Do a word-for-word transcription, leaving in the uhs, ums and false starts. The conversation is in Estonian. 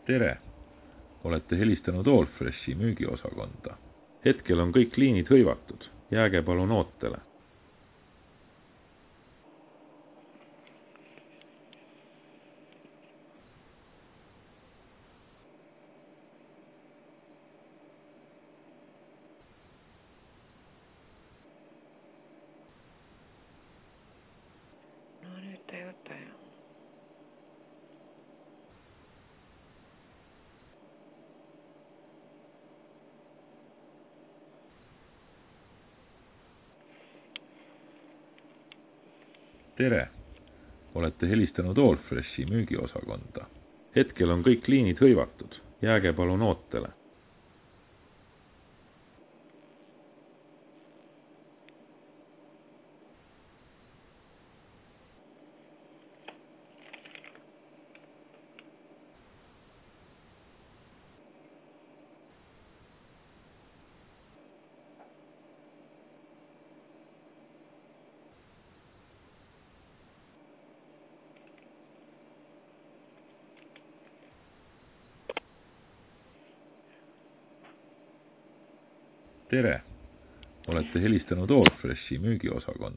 tere! Olete helistanud Allfreshi müügiosakonda. Hetkel on kõik liinid hõivatud. Jääge palun ootele. No nüüd ta ei võta ju. Tere! Olete helistanud Allfreshi müügiosakonda. Hetkel on kõik liinid hõivatud. Jääge palun ootele. Tere! Olete helistanud Allfreshi müügiosakonda.